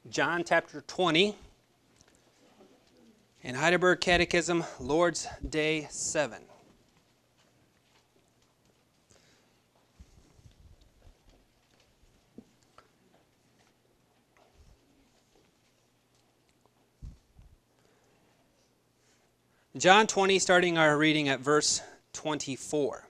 John chapter 20, and Heidelberg Catechism, Lord's Day 7. John 20, starting our reading at verse 24.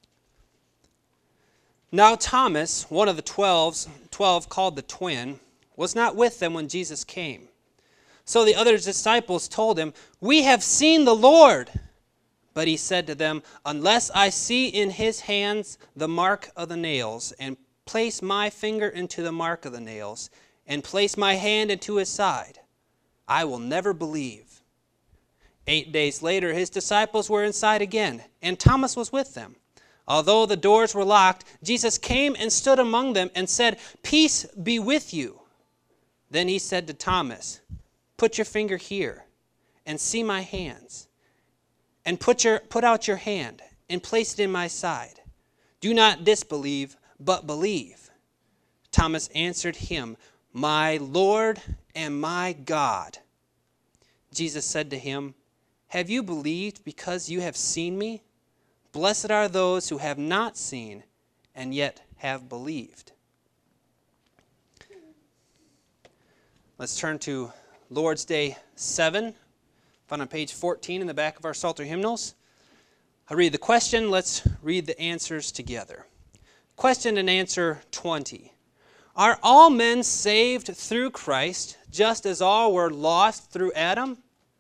Now Thomas, one of the 12 called the twin, was not with them when Jesus came. So the other disciples told him, "We have seen the Lord." But he said to them, "Unless I see in his hands the mark of the nails, and place my finger into the mark of the nails, and place my hand into his side, I will never believe." 8 days later, his disciples were inside again, and Thomas was with them. Although the doors were locked, Jesus came and stood among them and said, "Peace be with you." Then he said to Thomas, "Put your finger here and see my hands, and put out your hand and place it in my side. Do not disbelieve, but believe." Thomas answered him, "My Lord and my God." Jesus said to him, "Have you believed because you have seen me? Blessed are those who have not seen and yet have believed." Let's turn to Lord's Day 7, found on page 14 in the back of our Psalter hymnals. I'll read the question. Let's read the answers together. Question and answer 20. Are all men saved through Christ, just as all were lost through Adam?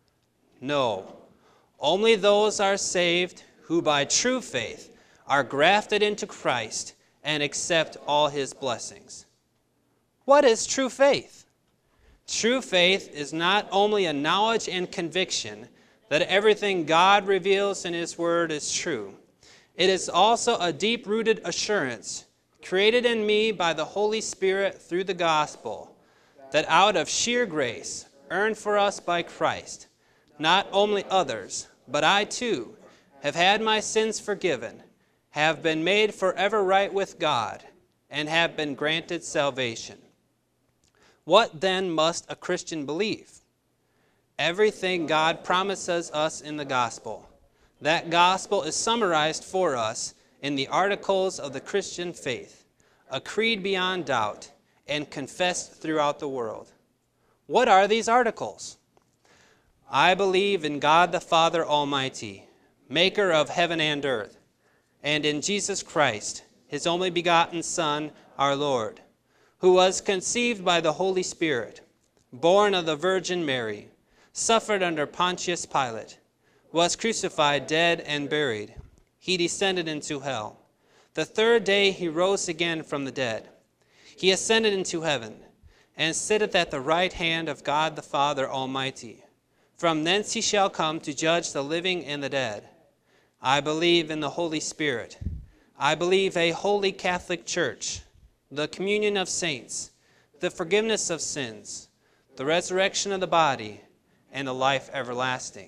No. Only those are saved who by true faith are grafted into Christ and accept all his blessings. What is true faith? True faith is not only a knowledge and conviction that everything God reveals in his word is true. It is also a deep-rooted assurance created in me by the Holy Spirit through the gospel that out of sheer grace earned for us by Christ, not only others, but I too have had my sins forgiven, have been made forever right with God, and have been granted salvation. What then must a Christian believe? Everything God promises us in the gospel. That gospel is summarized for us in the articles of the Christian faith, a creed beyond doubt, and confessed throughout the world. What are these articles? I believe in God the Father Almighty, maker of heaven and earth, and in Jesus Christ, his only begotten Son, our Lord, who was conceived by the Holy Spirit, born of the Virgin Mary, suffered under Pontius Pilate, was crucified, dead, and buried. He descended into hell. The third day he rose again from the dead. He ascended into heaven, and sitteth at the right hand of God the Father Almighty. From thence he shall come to judge the living and the dead. I believe in the Holy Spirit. I believe a holy Catholic Church, the communion of saints, the forgiveness of sins, the resurrection of the body, and the life everlasting.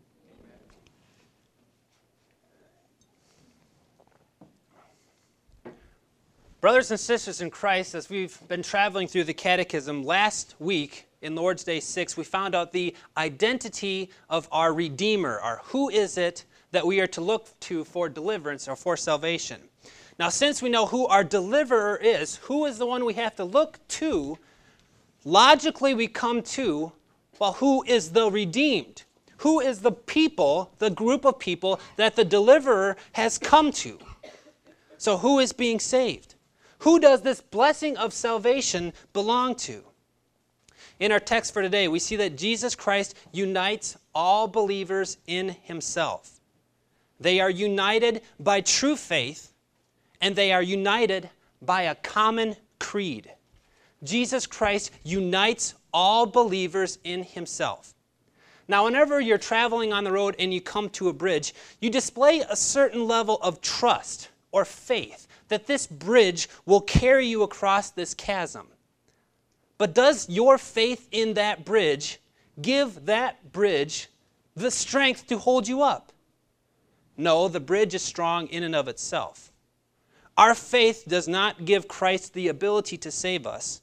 Brothers and sisters in Christ, as we've been traveling through the Catechism, last week in Lord's Day 6, we found out the identity of our Redeemer, or who is it that we are to look to for deliverance or for salvation. Now, since we know who our deliverer is, who is the one we have to look to, logically we come to, well, who is the redeemed? Who is the people, the group of people that the deliverer has come to? So who is being saved? Who does this blessing of salvation belong to? In our text for today, we see that Jesus Christ unites all believers in himself. They are united by true faith, and they are united by a common creed. Jesus Christ unites all believers in himself. Now, whenever you're traveling on the road and you come to a bridge, you display a certain level of trust or faith that this bridge will carry you across this chasm. But does your faith in that bridge give that bridge the strength to hold you up? No, the bridge is strong in and of itself. Our faith does not give Christ the ability to save us,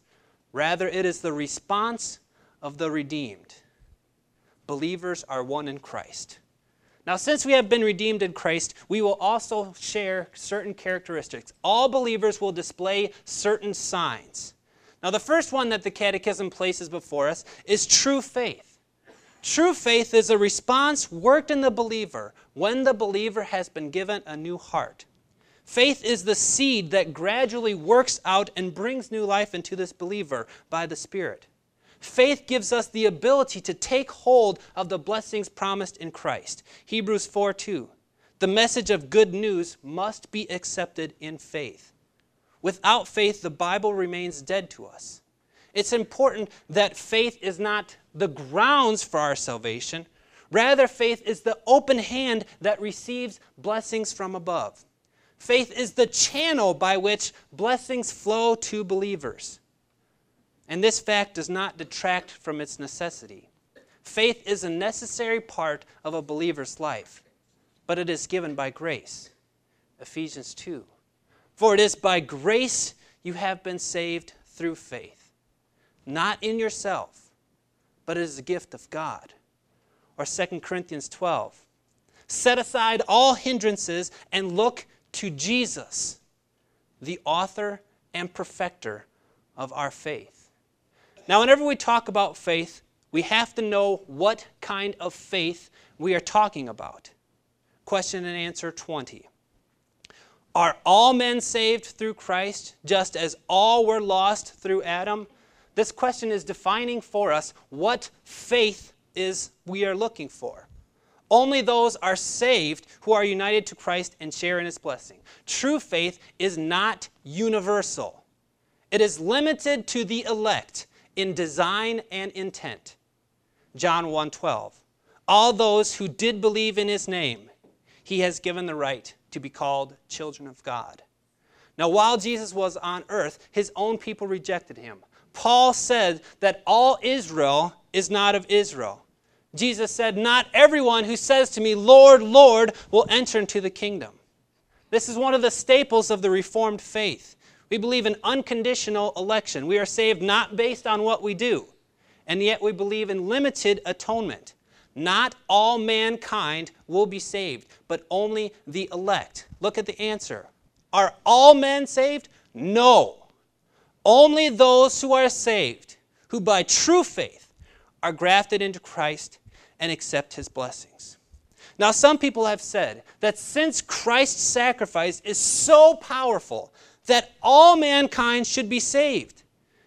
Rather, it is the response of the redeemed. Believers are one in Christ. Now, since we have been redeemed in Christ, we will also share certain characteristics. All believers will display certain signs. Now, the first one that the Catechism places before us is true faith. True faith is a response worked in the believer when the believer has been given a new heart. Faith is the seed that gradually works out and brings new life into this believer by the Spirit. Faith gives us the ability to take hold of the blessings promised in Christ. Hebrews 4:2. The message of good news must be accepted in faith. Without faith, the Bible remains dead to us. It's important that faith is not the grounds for our salvation. Rather, faith is the open hand that receives blessings from above. Faith is the channel by which blessings flow to believers. And this fact does not detract from its necessity. Faith is a necessary part of a believer's life, but it is given by grace. Ephesians 2. For it is by grace you have been saved through faith, not in yourself, but it is a gift of God. Or 2 Corinthians 12. Set aside all hindrances and look to Jesus, the author and perfecter of our faith. Now, whenever we talk about faith, we have to know what kind of faith we are talking about. Question and answer 20. Are all men saved through Christ, just as all were lost through Adam? This question is defining for us what faith is we are looking for. Only those are saved who are united to Christ and share in His blessing. True faith is not universal. It is limited to the elect in design and intent. John 1:12. All those who did believe in His name, He has given the right to be called children of God. Now, while Jesus was on earth, His own people rejected Him. Paul said that all Israel is not of Israel. Jesus said, not everyone who says to me, Lord, Lord, will enter into the kingdom. This is one of the staples of the Reformed faith. We believe in unconditional election. We are saved not based on what we do, and yet we believe in limited atonement. Not all mankind will be saved, but only the elect. Look at the answer. Are all men saved? No. Only those who are saved, who by true faith are grafted into Christ and accept His blessings. Now, some people have said that since Christ's sacrifice is so powerful that all mankind should be saved,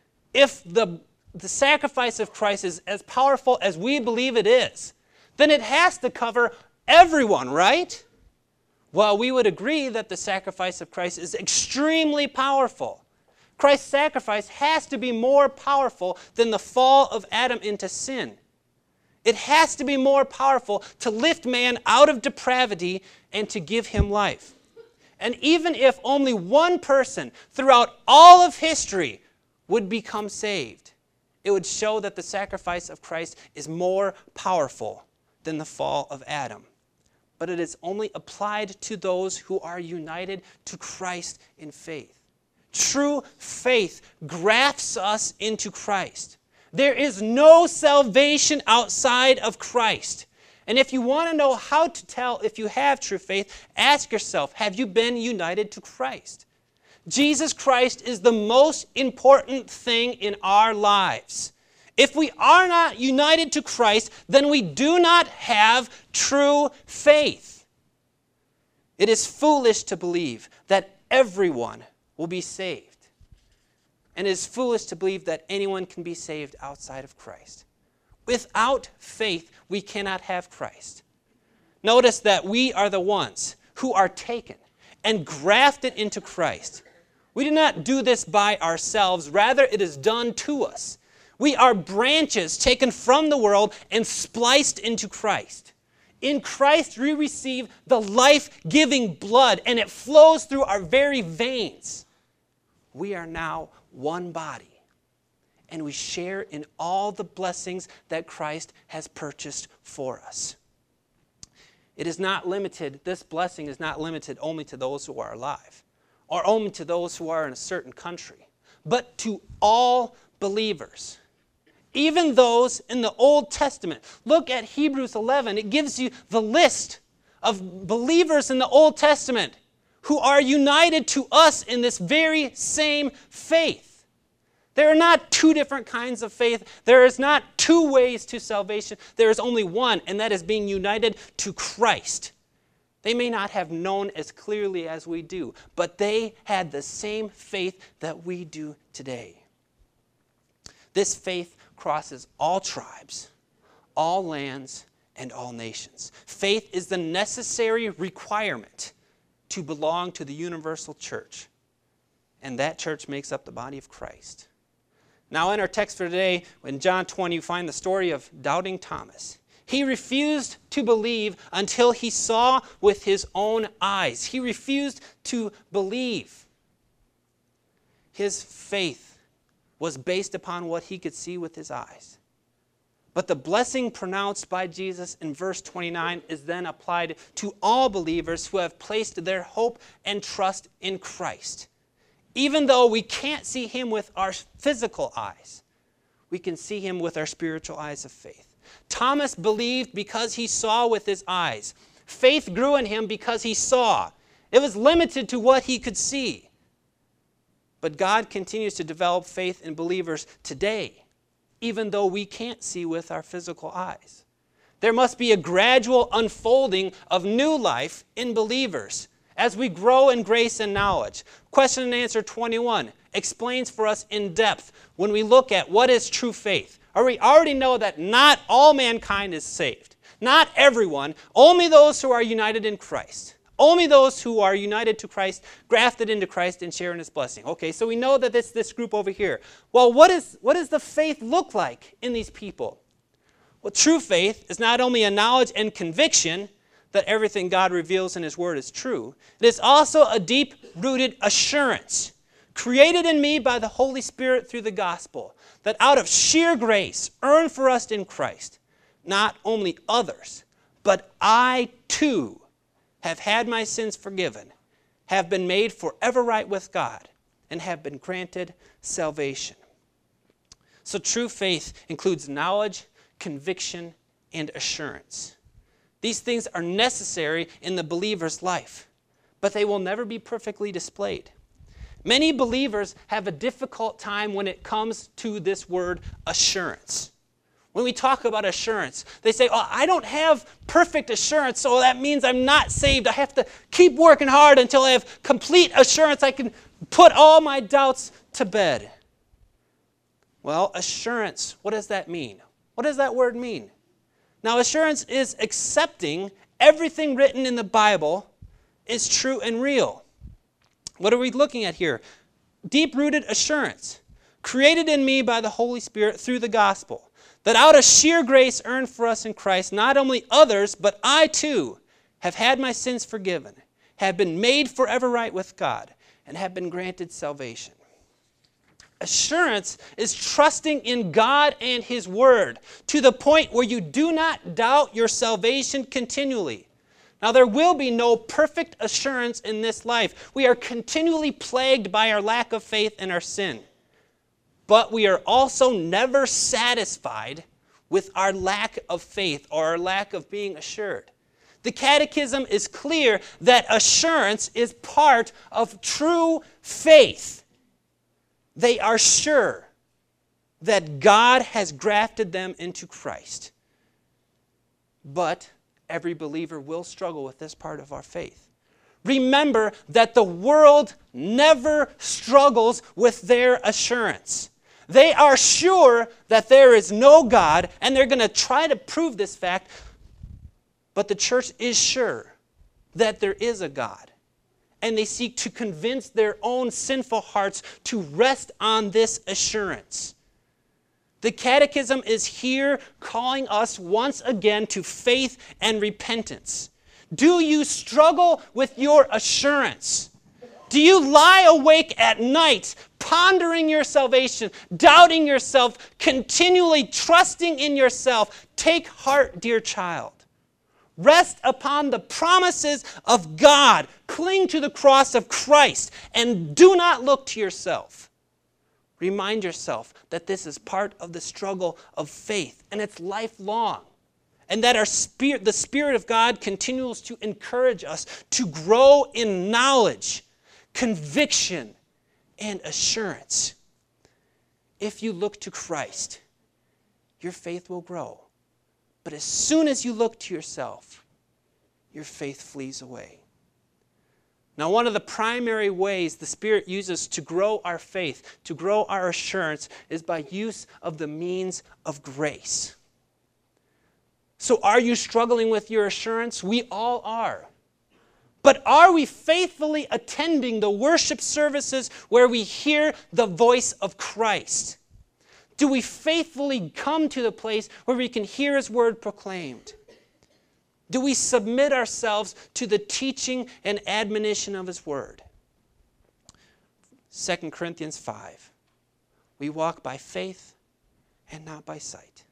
if the sacrifice of Christ is as powerful as we believe it is, then it has to cover everyone, right? Well, we would agree that the sacrifice of Christ is extremely powerful. Christ's sacrifice has to be more powerful than the fall of Adam into sin. It has to be more powerful to lift man out of depravity and to give him life. And even if only one person throughout all of history would become saved, it would show that the sacrifice of Christ is more powerful than the fall of Adam. But it is only applied to those who are united to Christ in faith. True faith grafts us into Christ. There is no salvation outside of Christ. And if you want to know how to tell if you have true faith, ask yourself, have you been united to Christ? Jesus Christ is the most important thing in our lives. If we are not united to Christ, then we do not have true faith. It is foolish to believe that everyone will be saved. And it is foolish to believe that anyone can be saved outside of Christ. Without faith, we cannot have Christ. Notice that we are the ones who are taken and grafted into Christ. We do not do this by ourselves. Rather, it is done to us. We are branches taken from the world and spliced into Christ. In Christ, we receive the life-giving blood, and it flows through our very veins. We are now one body, and we share in all the blessings that Christ has purchased for us. It is not limited, this blessing is not limited only to those who are alive, or only to those who are in a certain country, but to all believers. Even those in the Old Testament. Look at Hebrews 11. It gives you the list of believers in the Old Testament who are united to us in this very same faith. There are not two different kinds of faith. There is not two ways to salvation. There is only one, and that is being united to Christ. They may not have known as clearly as we do, but they had the same faith that we do today. This faith crosses all tribes, all lands, and all nations. Faith is the necessary requirement to belong to the universal church, and that church makes up the body of Christ. Now in our text for today, in John 20, you find the story of doubting Thomas. He refused to believe until he saw with his own eyes. He refused to believe. His faith was based upon what he could see with his eyes. But the blessing pronounced by Jesus in verse 29 is then applied to all believers who have placed their hope and trust in Christ. Even though we can't see him with our physical eyes, we can see him with our spiritual eyes of faith. Thomas believed because he saw with his eyes. Faith grew in him because he saw. It was limited to what he could see. But God continues to develop faith in believers today, even though we can't see with our physical eyes. There must be a gradual unfolding of new life in believers as we grow in grace and knowledge. Question and answer 21 explains for us in depth when we look at what is true faith. We already know that not all mankind is saved. Not everyone, only those who are united in Christ. Only those who are united to Christ, grafted into Christ, and sharing his blessing. Okay, so we know that it's this group over here. Well, what does the faith look like in these people? Well, true faith is not only a knowledge and conviction that everything God reveals in his word is true, it is also a deep-rooted assurance created in me by the Holy Spirit through the gospel, that out of sheer grace earned for us in Christ, not only others, but I too have had my sins forgiven, have been made forever right with God, and have been granted salvation. So true faith includes knowledge, conviction, and assurance. These things are necessary in the believer's life, but they will never be perfectly displayed. Many believers have a difficult time when it comes to this word assurance. When we talk about assurance, they say, oh, I don't have perfect assurance, so that means I'm not saved. I have to keep working hard until I have complete assurance. I can put all my doubts to bed. Well, assurance, what does that mean? What does that word mean? Now, assurance is accepting everything written in the Bible is true and real. What are we looking at here? Deep-rooted assurance, created in me by the Holy Spirit through the gospel, that out of sheer grace earned for us in Christ, not only others, but I too have had my sins forgiven, have been made forever right with God, and have been granted salvation. Assurance is trusting in God and his word to the point where you do not doubt your salvation continually. Now, there will be no perfect assurance in this life. We are continually plagued by our lack of faith and our sin. But we are also never satisfied with our lack of faith or our lack of being assured. The Catechism is clear that assurance is part of true faith. They are sure that God has grafted them into Christ. But every believer will struggle with this part of our faith. Remember that the world never struggles with their assurance. They are sure that there is no God, and they're going to try to prove this fact, but the church is sure that there is a God. And they seek to convince their own sinful hearts to rest on this assurance. The Catechism is here calling us once again to faith and repentance. Do you struggle with your assurance? Do you lie awake at night, pondering your salvation, doubting yourself, continually trusting in yourself? Take heart, dear child. Rest upon the promises of God. Cling to the cross of Christ, and do not look to yourself. Remind yourself that this is part of the struggle of faith, and it's lifelong. And that the Spirit of God continues to encourage us to grow in knowledge, conviction, and assurance. If you look to Christ, your faith will grow. But as soon as you look to yourself, your faith flees away. Now, one of the primary ways the Spirit uses to grow our faith, to grow our assurance, is by use of the means of grace. So are you struggling with your assurance? We all are. But are we faithfully attending the worship services where we hear the voice of Christ? Do we faithfully come to the place where we can hear His word proclaimed? Do we submit ourselves to the teaching and admonition of His word? 2 Corinthians 5. We walk by faith and not by sight.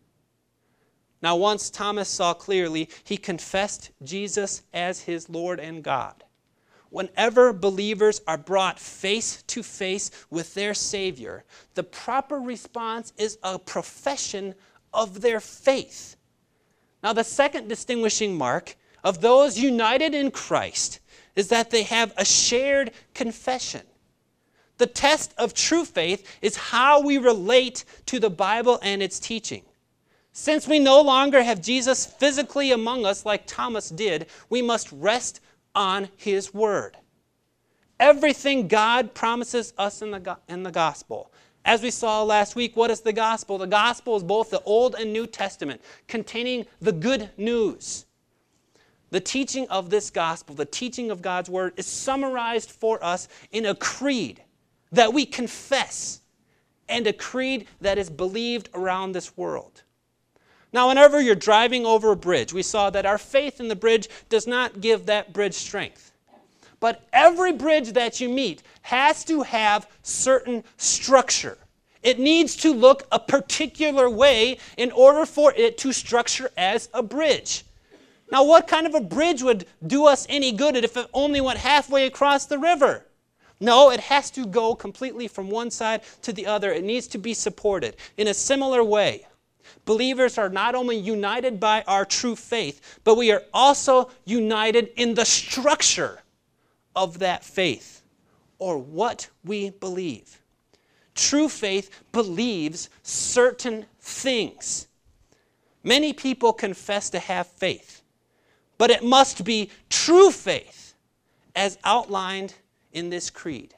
Now, once Thomas saw clearly, he confessed Jesus as his Lord and God. Whenever believers are brought face to face with their Savior, the proper response is a profession of their faith. Now, the second distinguishing mark of those united in Christ is that they have a shared confession. The test of true faith is how we relate to the Bible and its teaching. Since we no longer have Jesus physically among us like Thomas did, we must rest on His word. Everything God promises us in the gospel. As we saw last week, what is the gospel? The gospel is both the Old and New Testament, containing the good news. The teaching of this gospel, the teaching of God's word, is summarized for us in a creed that we confess, and a creed that is believed around this world. Now, whenever you're driving over a bridge, we saw that our faith in the bridge does not give that bridge strength. But every bridge that you meet has to have certain structure. It needs to look a particular way in order for it to structure as a bridge. Now, what kind of a bridge would do us any good if it only went halfway across the river? No, it has to go completely from one side to the other. It needs to be supported. In a similar way, believers are not only united by our true faith, but we are also united in the structure of that faith, or what we believe. True faith believes certain things. Many people confess to have faith, but it must be true faith as outlined in this creed.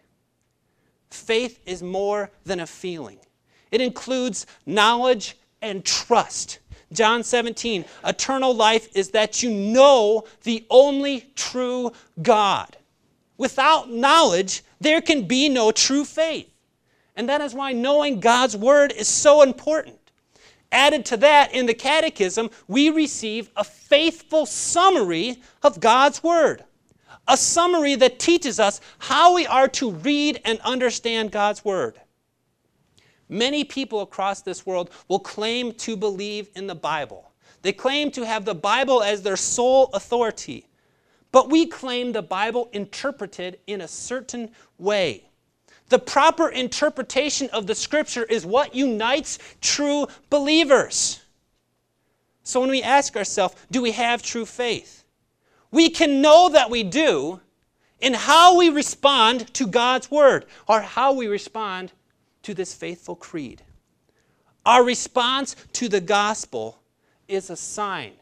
Faith is more than a feeling. It includes knowledge and trust. John 17, eternal life is that you know the only true God. Without knowledge, there can be no true faith. And that is why knowing God's word is so important. Added to that, in the catechism, we receive a faithful summary of God's word. A summary that teaches us how we are to read and understand God's word. Many people across this world will claim to believe in the Bible. They claim to have the Bible as their sole authority. But we claim the Bible interpreted in a certain way. The proper interpretation of the Scripture is what unites true believers. So when we ask ourselves, do we have true faith? We can know that we do in how we respond to God's word, or how we respond to this faithful creed. Our response to the gospel is a sign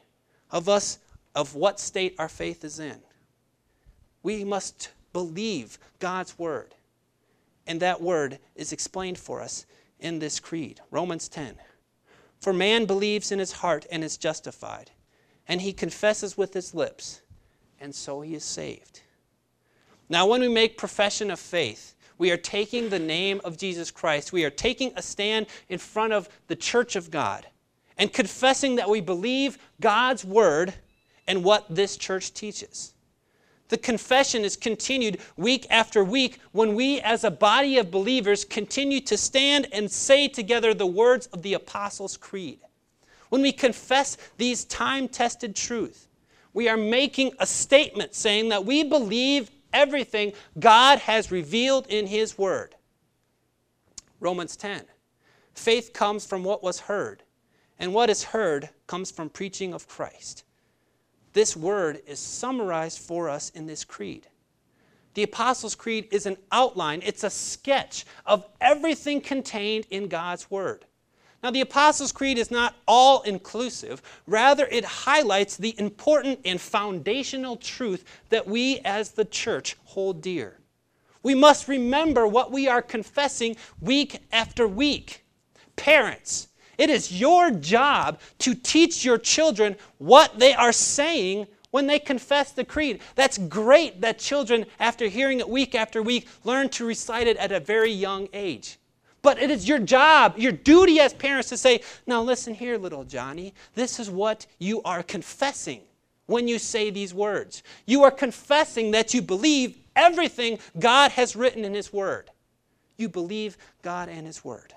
of what state our faith is in. We must believe God's word. And that word is explained for us in this creed. Romans 10. For man believes in his heart and is justified, and he confesses with his lips, and so he is saved. Now, when we make profession of faith, we are taking the name of Jesus Christ. We are taking a stand in front of the church of God and confessing that we believe God's word and what this church teaches. The confession is continued week after week when we as a body of believers continue to stand and say together the words of the Apostles' Creed. When we confess these time-tested truths, we are making a statement saying that we believe everything God has revealed in His Word. Romans 10. Faith comes from what was heard, and what is heard comes from preaching of Christ. This word is summarized for us in this creed. The Apostles' Creed is an outline, it's a sketch of everything contained in God's Word. Now, the Apostles' Creed is not all-inclusive. Rather, it highlights the important and foundational truth that we as the church hold dear. We must remember what we are confessing week after week. Parents, it is your job to teach your children what they are saying when they confess the creed. That's great that children, after hearing it week after week, learn to recite it at a very young age. But it is your job, your duty as parents to say, now listen here, little Johnny, this is what you are confessing when you say these words. You are confessing that you believe everything God has written in His Word. You believe God and His Word.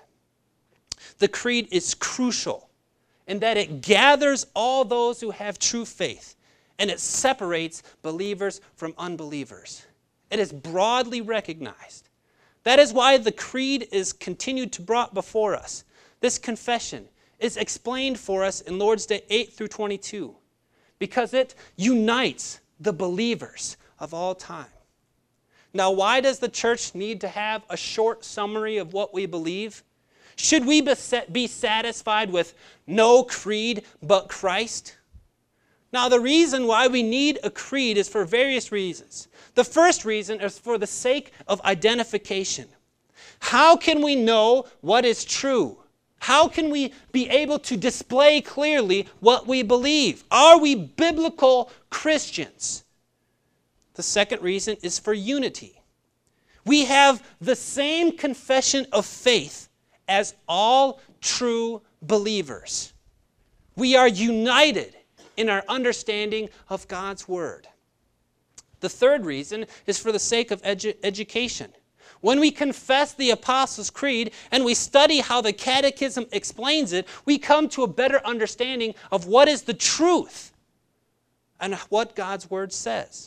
The creed is crucial in that it gathers all those who have true faith, and it separates believers from unbelievers. It is broadly recognized. That is why the creed is continued to brought before us. This confession is explained for us in Lord's Day 8 through 22 because it unites the believers of all time. Now, why does the church need to have a short summary of what we believe? Should we be satisfied with no creed but Christ? Now, the reason why we need a creed is for various reasons. The first reason is for the sake of identification. How can we know what is true? How can we be able to display clearly what we believe? Are we biblical Christians? The second reason is for unity. We have the same confession of faith as all true believers. We are united in our understanding of God's Word. The third reason is for the sake of education. When we confess the Apostles' Creed and we study how the Catechism explains it, we come to a better understanding of what is the truth and what God's Word says.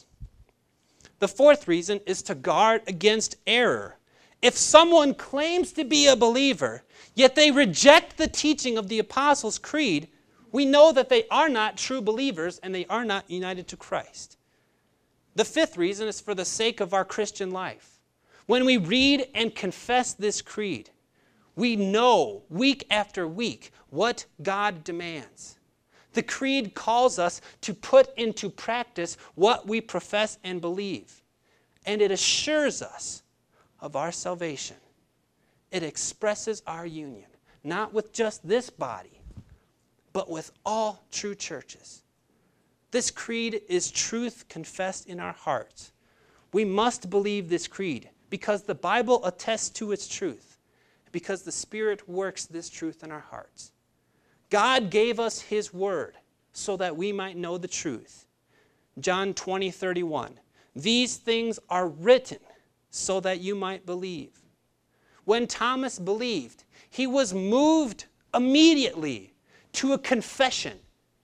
The fourth reason is to guard against error. If someone claims to be a believer, yet they reject the teaching of the Apostles' Creed, we know that they are not true believers and they are not united to Christ. The fifth reason is for the sake of our Christian life. When we read and confess this creed, we know week after week what God demands. The creed calls us to put into practice what we profess and believe, and it assures us of our salvation. It expresses our union, not with just this body, but with all true churches. This creed is truth confessed in our hearts. We must believe this creed because the Bible attests to its truth, because the Spirit works this truth in our hearts. God gave us His Word so that we might know the truth. John 20:31. These things are written so that you might believe. When Thomas believed, he was moved immediately to a confession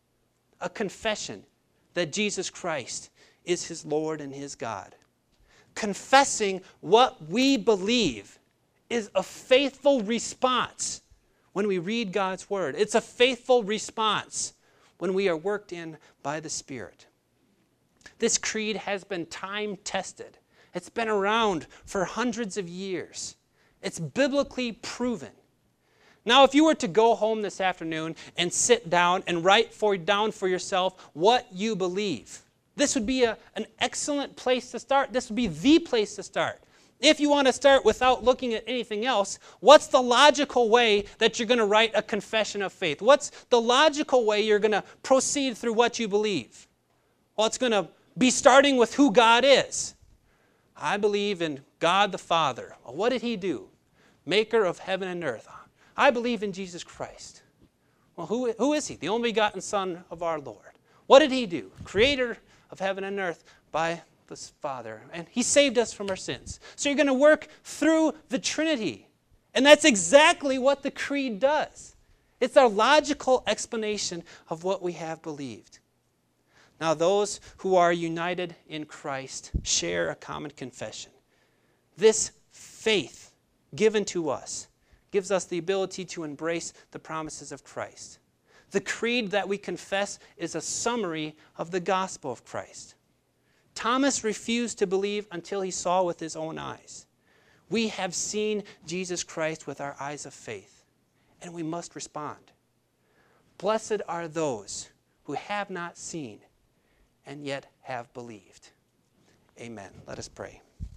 that Jesus Christ is his Lord and his God. Confessing what we believe is a faithful response when we read God's Word. It's a faithful response when we are worked in by the Spirit. This creed has been time-tested. It's been around for hundreds of years. It's biblically proven. Now, if you were to go home this afternoon and sit down and write down for yourself what you believe, this would be an excellent place to start. This would be the place to start. If you want to start without looking at anything else, what's the logical way that you're going to write a confession of faith? What's the logical way you're going to proceed through what you believe? Well, it's going to be starting with who God is. I believe in God the Father. Well, what did He do? Maker of heaven and earth. I believe in Jesus Christ. Well, who is He? The only begotten Son of our Lord. What did He do? Creator of heaven and earth by the Father. And He saved us from our sins. So you're going to work through the Trinity. And that's exactly what the creed does. It's our logical explanation of what we have believed. Now, those who are united in Christ share a common confession. This faith given to us gives us the ability to embrace the promises of Christ. The creed that we confess is a summary of the gospel of Christ. Thomas refused to believe until he saw with his own eyes. We have seen Jesus Christ with our eyes of faith, and we must respond. Blessed are those who have not seen and yet have believed. Amen. Let us pray.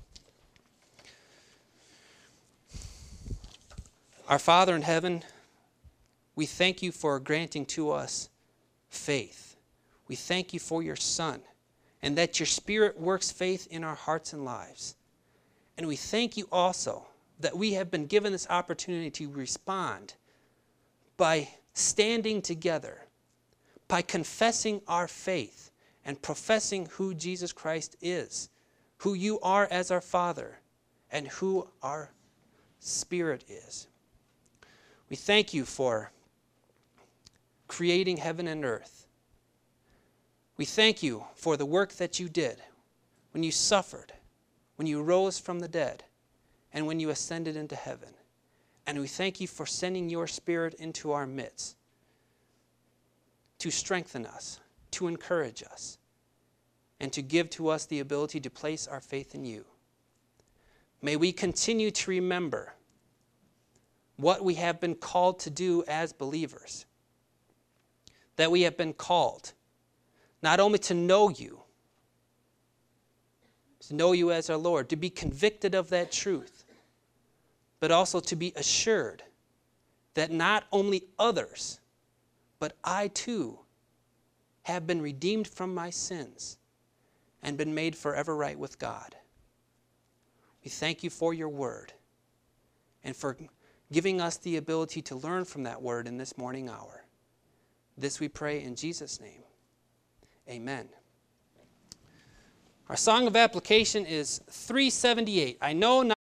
Our Father in heaven, we thank you for granting to us faith. We thank you for your Son, and that your Spirit works faith in our hearts and lives. And we thank you also that we have been given this opportunity to respond by standing together, by confessing our faith and professing who Jesus Christ is, who you are as our Father, and who our Spirit is. We thank you for creating heaven and earth. We thank you for the work that you did when you suffered, when you rose from the dead, and when you ascended into heaven. And we thank you for sending your Spirit into our midst to strengthen us, to encourage us, and to give to us the ability to place our faith in you. May we continue to remember what we have been called to do as believers. That we have been called not only to know you as our Lord, to be convicted of that truth, but also to be assured that not only others, but I too have been redeemed from my sins and been made forever right with God. We thank you for your word and for giving us the ability to learn from that word in this morning hour. This we pray in Jesus' name. Amen. Our song of application is 378. I know not